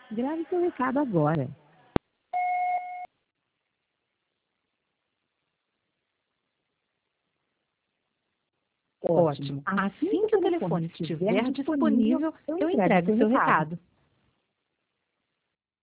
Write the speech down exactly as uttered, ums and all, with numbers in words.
Grave seu recado agora. Ótimo. Assim que o telefone estiver disponível, eu entrego o seu recado.